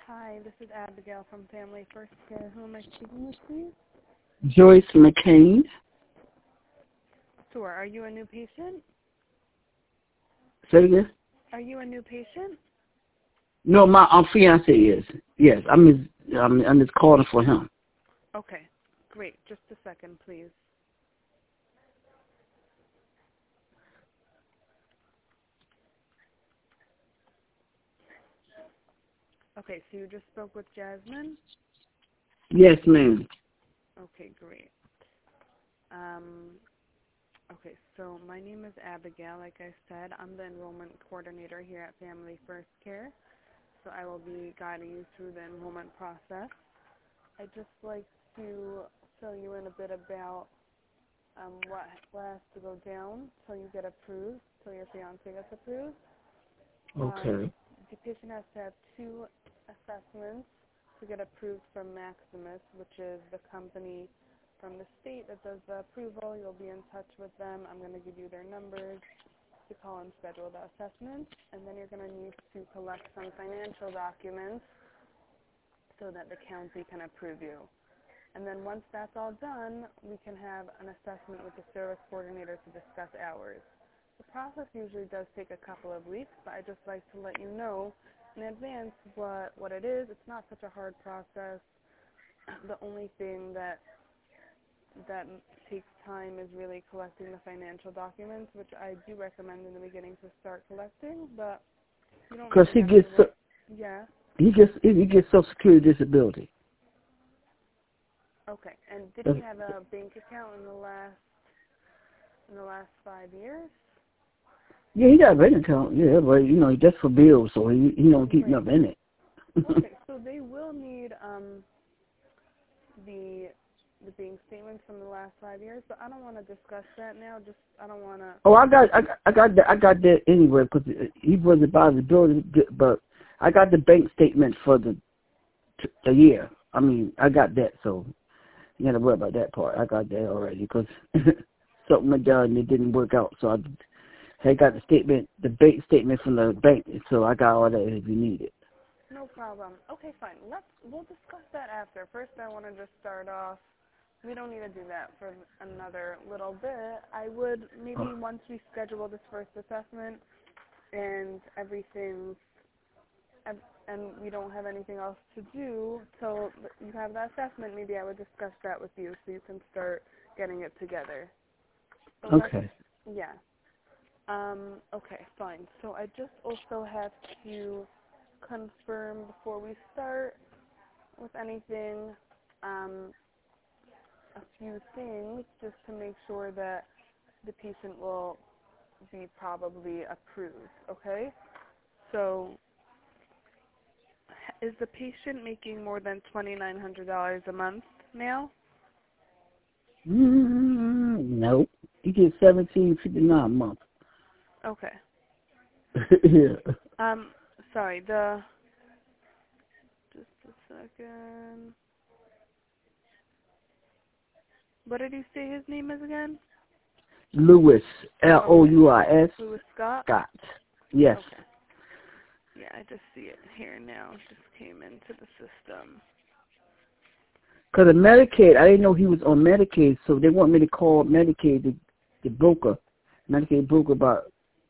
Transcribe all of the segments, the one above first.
Hi, this is Abigail from Family First Care. Who am I speaking with, please? Joyce McCain. Sure. Are you a new patient? Say it again? Are you a new patient? No, my fiance is. Yes, I'm his caller for him. Okay, great. Just a second, please. Okay, so you just spoke with Jasmine? Yes, ma'am. Okay, great. Okay, so my name is Abigail. Like I said, I'm the enrollment coordinator here at Family First Care. So I will be guiding you through the enrollment process. I'd just like to fill you in a bit about what has to go down till you get approved, till your fiance gets approved. Okay. The patient has to have 2 assessments to get approved from Maximus, which is the company from the state that does the approval. You'll be in touch with them. I'm going to give you their numbers to call and schedule the assessment, and then you're going to need to collect some financial documents so that the county can approve you. And then once that's all done, we can have an assessment with the service coordinator to discuss hours. The process usually does take a couple of weeks, but I'd just like to let you know in advance what it is. It's not such a hard process. The only thing that takes time is really collecting the financial documents, which I do recommend in the beginning to start collecting, but you don't Because really have to. Yeah. he gets Social Security disability. Okay. And did he have a bank account in the last 5 years? Yeah, he got a bank account. Yeah, but that's for bills, so he don't keep nothing in it. Okay, so they will need the bank statements from the last 5 years, but I don't want to discuss that now. I don't want to. Oh, I got that anyway because he wasn't by the door, but I got the bank statement for the year. I mean, I got that, so you got to worry about that part. I got that already because something I done and it didn't work out, so I got the bank statement from the bank, so I got all that if you need it. No problem. Okay, fine. We'll discuss that after. First, I want to just start off. We don't need to do that for another little bit. I would maybe once we schedule this first assessment and everything, and we don't have anything else to do till you have that assessment, maybe I would discuss that with you so you can start getting it together. So Okay. Yeah. Okay, fine. So I just also have to confirm before we start with anything a few things just to make sure that the patient will be probably approved, okay? So is the patient making more than $2,900 a month now? No. He gets $1,759 a month. Okay. Yeah. Sorry, just a second. What did you say his name is again? Louis, Louis. Louis Scott? Scott. Yes. Okay. Yeah, I just see it here now. It just came into the system. Because of Medicaid, I didn't know he was on Medicaid, so they want me to call Medicaid, the broker, Medicaid broker about,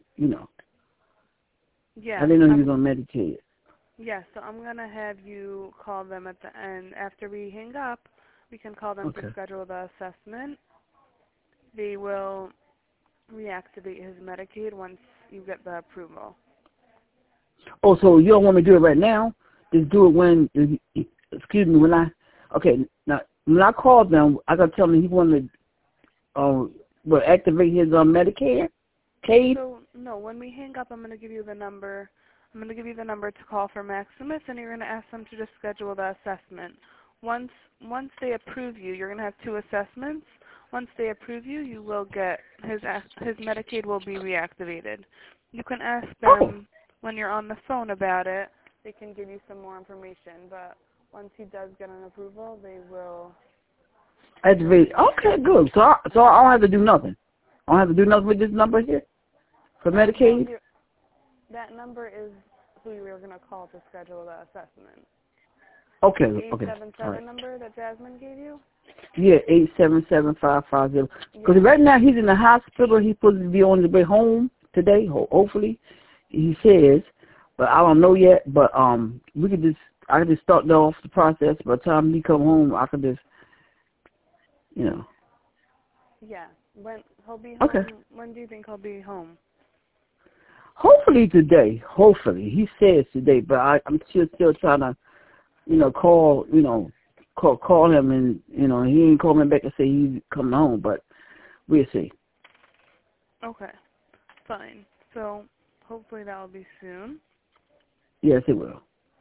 Yeah. I didn't know he was on Medicaid. Yeah, so I'm going to have you call them at the end. After we hang up, we can call them to schedule the assessment. They will reactivate his Medicaid once you get the approval. Oh, so you don't want me to do it right now? Just do it when, when I call them, I got to tell them he wanted to activate his Medicaid? So, no, when we hang up, I'm going to give you the number. I'm going to give you the number to call for Maximus, and you're going to ask them to just schedule the assessment. Once they approve you, you're going to have 2 assessments. Once they approve you, you will get his Medicaid will be reactivated. You can ask them when you're on the phone about it. They can give you some more information, but once he does get an approval, they will activate. Okay, good. So I don't have to do nothing. I don't have to do nothing with this number here for Medicaid? That number is who you were going to call to schedule the assessment. Okay, The okay. 877 All right. number that Jasmine gave you? Yeah, 877550. Because Yeah. right now he's in the hospital. He's supposed to be on the way home today, hopefully. He says, but I don't know yet. But we could just, I could just start off the process. By the time he come home, I could just, you know. Yeah. When he'll be Okay. home? When do you think he'll be home? Hopefully today. Hopefully. He says today, but I'm still trying to, call, call him, and, he ain't called me back and say he's coming home, but we'll see. Okay. Fine. So hopefully that will be soon. Yes, it will.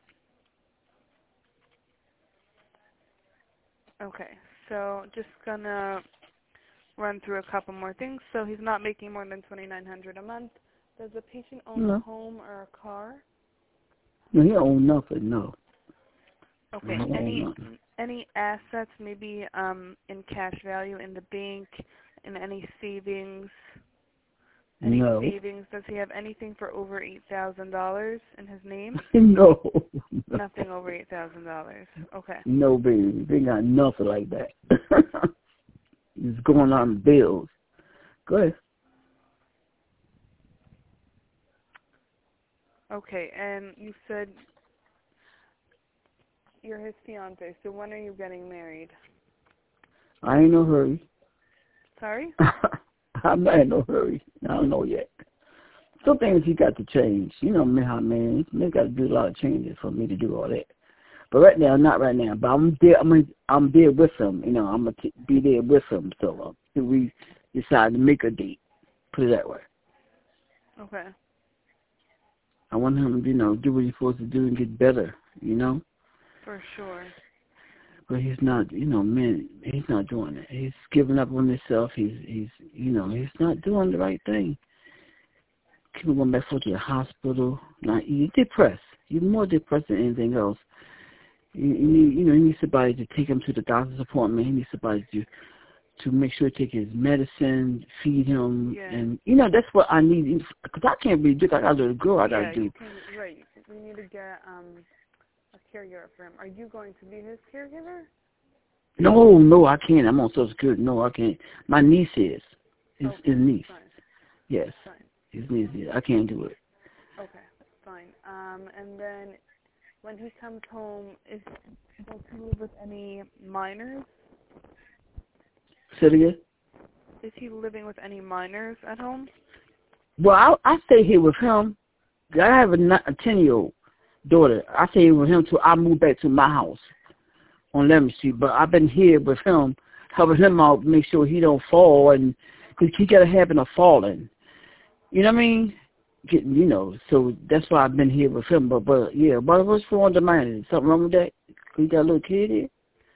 Okay. So just gonna run through a couple more things. So he's not making more than $2,900 a month. Does the patient own a home or a car? No, he don't own nothing, no. Okay. Any assets, maybe in cash value in the bank, in any savings? Any No. savings? Does he have anything for over $8,000 in his name? No. Nothing over $8,000. Okay. No, baby. They got nothing like that. It's going on bills. Go ahead. Okay, and you said you're his fiance, so when are you getting married? I ain't no hurry. Sorry? I'm not in no hurry. I don't know yet. Some things he got to change. You know me, how man. He got to do a lot of changes for me to do all that. But right now, not right now. But I'm there. I'm there with him. I'm gonna be there with him. So if we decide to make a date, put it that way. Okay. I want him, do what he's supposed to do and get better. For sure. But he's not. Man, he's not doing it. He's giving up on himself. He's not doing the right thing. Keep going back to the hospital. Now he's depressed. He's more depressed than anything else. He needs somebody to take him to the doctor's appointment. He needs somebody to make sure he take his medicine, feed him, Yeah. and that's what I need. Because I can't really do it. I got a little girl I gotta do. Right. We need to get a caregiver for him. Are you going to be his caregiver? No, I can't. I'm on Social Security. No, I can't. My niece is. His niece. Fine. Yes. Fine. His niece is. I can't do it. Okay, fine. And then when he comes home, does he live with any minors? Say it again? Is he living with any minors at home? Well, I stay here with him. I have a 10-year-old daughter. I stay here with him till I move back to my house on Lemon Street. But I've been here with him, helping him out, make sure he don't fall, and because he got a habit of falling. You know what I mean? So that's why I've been here with him. But yeah, but what's wrong with the minors? Something wrong with that? You got a little kid here?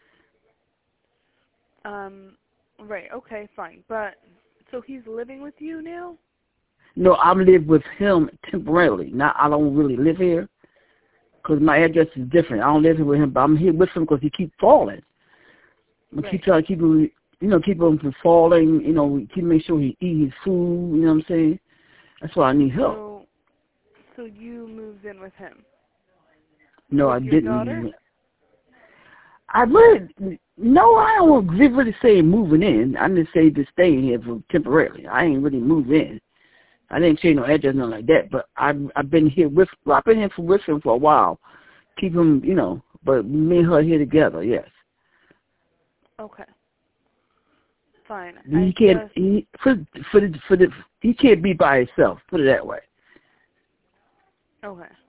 Right, okay, fine. But, so he's living with you now? No, I live with him temporarily. I don't really live here because my address is different. I don't live here with him, but I'm here with him because he keeps falling. I keep trying to keep him, keep him from falling, keep make sure he eat his food, you know what I'm saying? That's why I need help. So you moved in with him? No, with I your didn't. Daughter? I don't really say moving in. I just say just staying here for temporarily. I ain't really moved in. I didn't change no address, nothing like that. But I've been here with him for a while. Keep him, but me and her here together. Yes. Okay. Fine. He can't. He can't be by himself. Put it that way. Okay.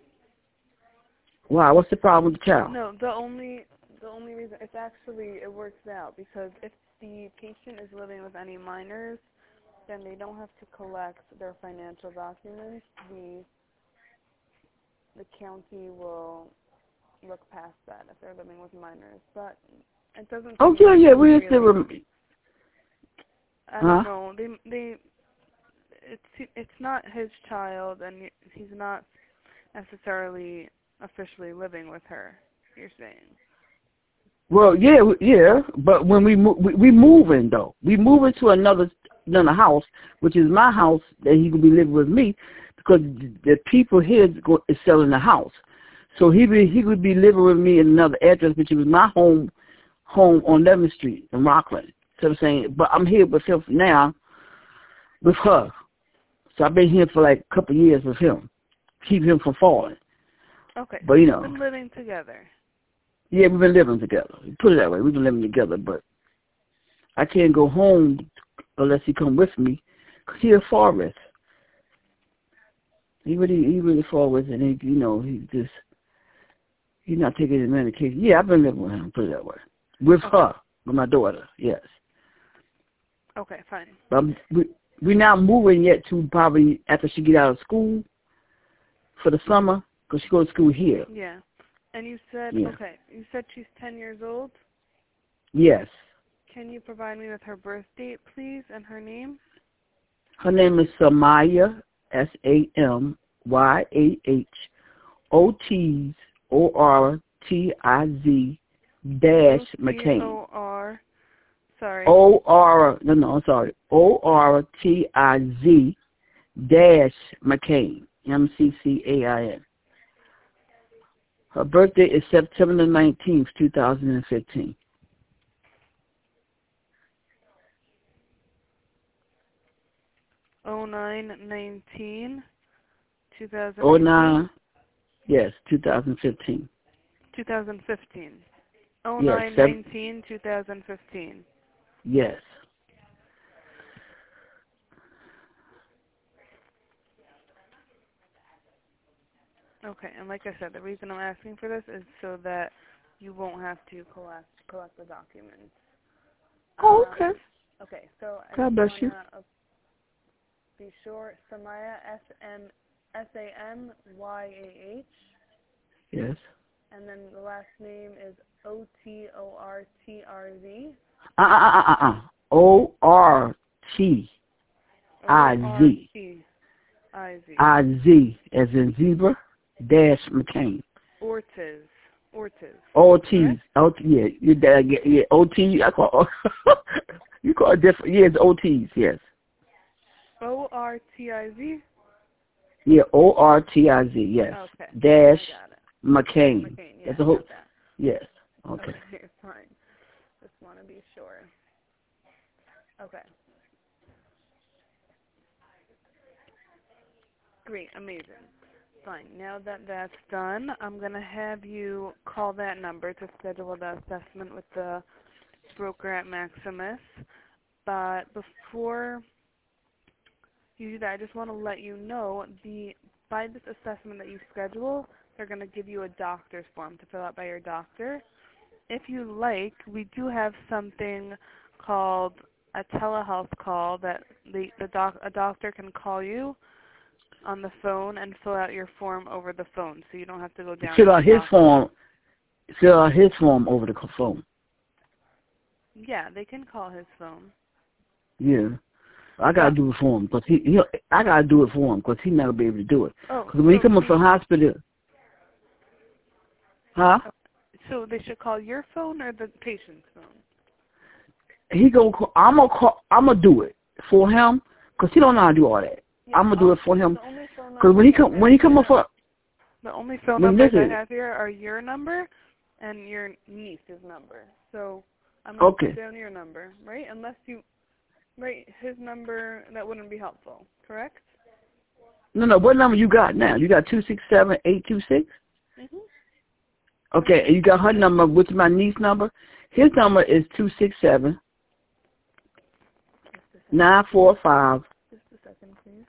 Why? What's the problem with the child? No, the only reason it works out because if the patient is living with any minors, then they don't have to collect their financial documents. The county will look past that if they're living with minors, but it doesn't. Oh yeah. We used to. I don't know. It's not his child, and he's not necessarily officially living with her. You're saying? Well, yeah, but when we moving though, we moving to another house, which is my house that he could be living with me, because the people here is selling the house. So he would be living with me in another address, which was my home on 11th Street in Rockland. So I'm saying, but I'm here with him now, with her. So I've been here for like a couple of years with him, keep him from falling. Okay, but so you you've know, been living together. Yeah, we've been living together. Put it that way, we've been living together. But I can't go home unless he come with me, cause he's a forest. He really forest, and he's not taking his medication. Yeah, I've been living with him. Put it that way, with her, with my daughter. Yes. Okay, fine. But we're not moving yet to probably after she get out of school for the summer, because she goes to school here. Yeah. And you said, okay, you said she's 10 years old? Yes. Can you provide me with her birth date, please, and her name? Her name is Samyah, SamyahOTortiz McCain. O-R, sorry. ORTIZ McCain, MCCAIN. Her birthday is September 19th, 2015. Oh 09/19, 2015. 09, yes, 2015. 2015. Oh Yes, 09/19, 2015. Yes. Okay, and like I said, the reason I'm asking for this is so that you won't have to collect the documents. Oh, okay. Okay, so I God bless you. Be sure, Samyah, SAMYAH. Yes. And then the last name is OTORTRZ. ORTIZ. I-Z, as in zebra, McCain. Ortiz. Ortiz. Yeah, your dad, yeah, O-T, I call, you call it different, yeah, it's Ortiz, yes. ORTIZ? Yeah, ORTIZ, yes. Okay. McCain. Yeah, That's a whole, that. yes, okay. Okay, fine. Just want to be sure. Okay. Great, amazing. Fine. Now that that's done, I'm going to have you call that number to schedule the assessment with the broker at Maximus. But before you do that, I just want to let you know, by this assessment that you schedule, they're going to give you a doctor's form to fill out by your doctor. If you like, we do have something called a telehealth call that a doctor can call you on the phone and fill out your form over the phone, so you don't have to go down. Fill out his form over the phone. Yeah, they can call his phone. Yeah, I gotta do it for him because I gotta do it for him because he's not gonna be able to do it. Because when he comes from hospital, huh? So they should call your phone or the patient's phone? I'm gonna do it for him because he don't know how to do all that. Yeah, I'm gonna do it for him because when he come up for. The only phone numbers I have here are your number and your niece's number. So I'm going to put down your number, right? Unless you write his number, that wouldn't be helpful, correct? No. What number you got now? You got 267-826? Mm-hmm. Okay, and you got her number, which is my niece's number. His number is 267-945. Just a second, please.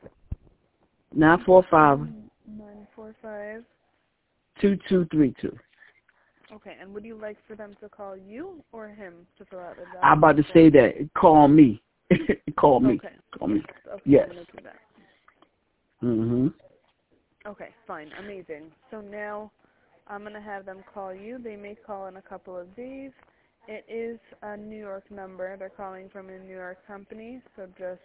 945. 945. 2232. Okay, and would you like for them to call you or him to fill out the document? I'm about to say that. Call me. Call me. Okay. Call me. Okay, yes. I'm going to do that. Mm-hmm. Okay, fine. Amazing. So now I'm going to have them call you. They may call in a couple of days. It is a New York number. They're calling from a New York company, so just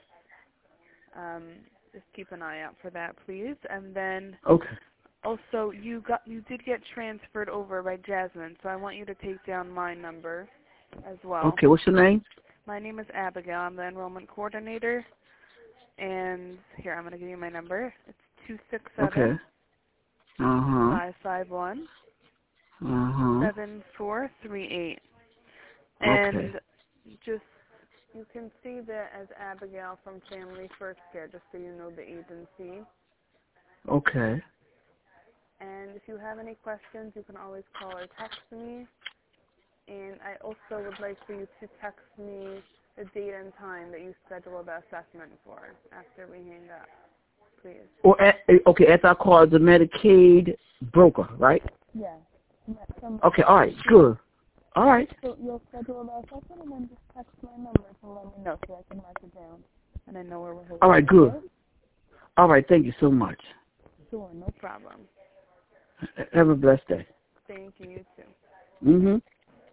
keep an eye out for that, please. And then also you did get transferred over by Jasmine, so I want you to take down my number as well. Okay, what's your name? My name is Abigail. I'm the enrollment coordinator. And here, I'm going to give you my number. It's 267. Okay. Uh-huh. 551 Uh-huh. 7438. Okay. And just, you can see that as Abigail from Family First Care, just so you know the agency. Okay. And if you have any questions, you can always call or text me. And I also would like for you to text me the date and time that you schedule the assessment for after we hang up, please. Or okay, as I call the Medicaid broker, right? Yes. Okay, all right, good. All right. So you'll schedule the assessment and then just text my number to let me know so I can mark it down. And I know where we're holding. All right, good. All right, thank you so much. Sure, no problem. Have a blessed day. Thank you, you too. Mm-hmm.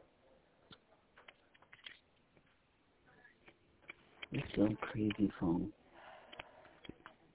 It's so crazy phone.